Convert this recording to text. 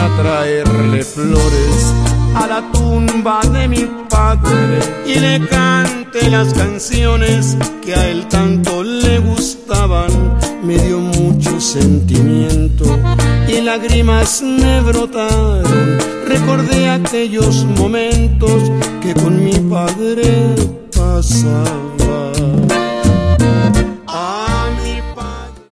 a traerle flores a la tumba de mi padre y le canté las canciones que a él tanto le gustaban. Me dio mucho sentimiento y lágrimas me brotaron. Recordé aquellos momentos que con mi padre pasaban.